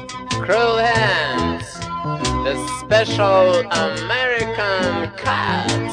Cruel Hands, the special American cat.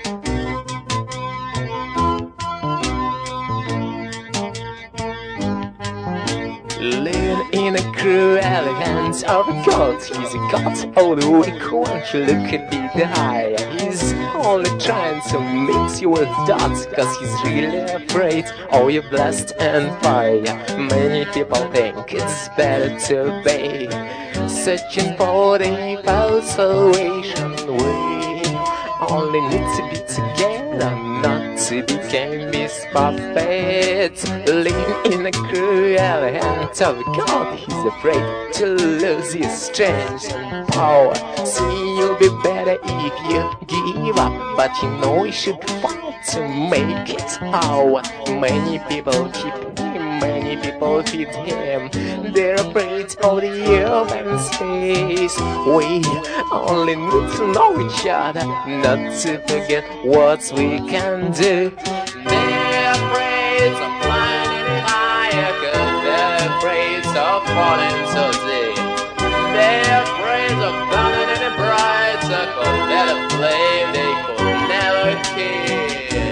Living in a cruel hands of God. He's got all the weak. Won't you look at the eye? He's only trying to mix you with dots, cause he's really afraid. Oh, you're blessed and fire. Many people think it's better to be searching for the salvation. We only need to be together, not to become misfits. Living in a cruel hand of God, he's afraid to lose his strength and power. See, you'll be better if you give up, but you know you should fight to make it out. Many people keep him, many people feed him. They're afraid of the human space. We only need to know each other, not to forget what we can do. They're afraid of flying any higher, cause they're afraid of falling so deep. They're afraid of burning any brighter, cause they're a flame they could never keep.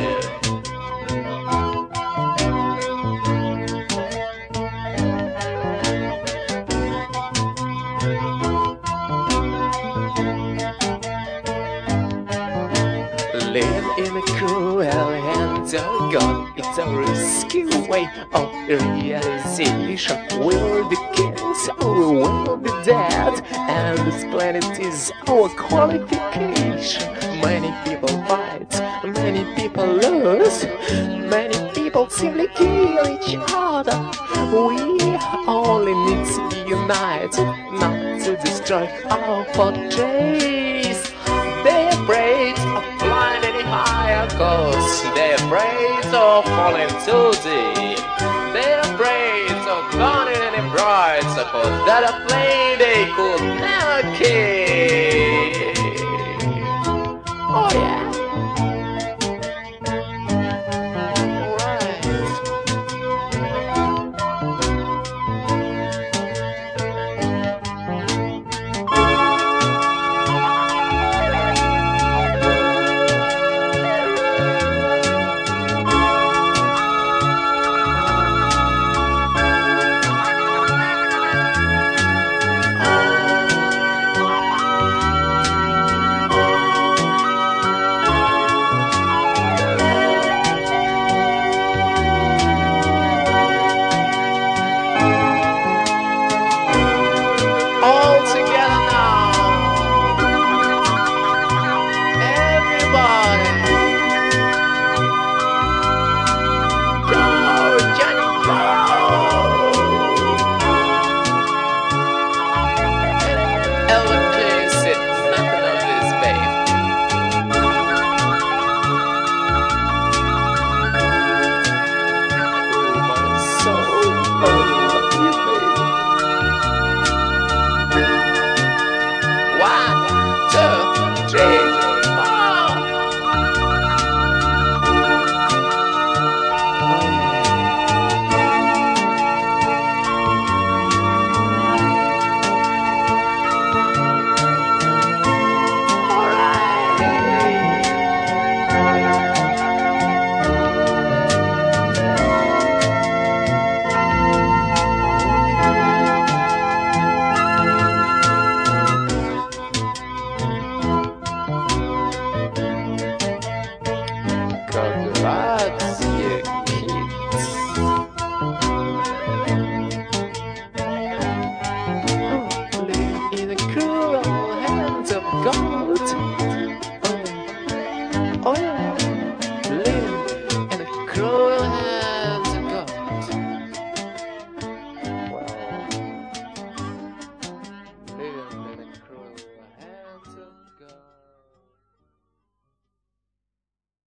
Live in a cruel hand of God, it's a risky way of realization. We'll be kings or we will be dead, and this planet is our qualification. Many people fight, many people lose, many people simply kill each other. We only need to be united, not to destroy our fortress. They're afraid of flying any higher, cause they're afraid of falling too deep. They're afraid of burning any brighter, cause that a flame they could never keep. Oh yeah.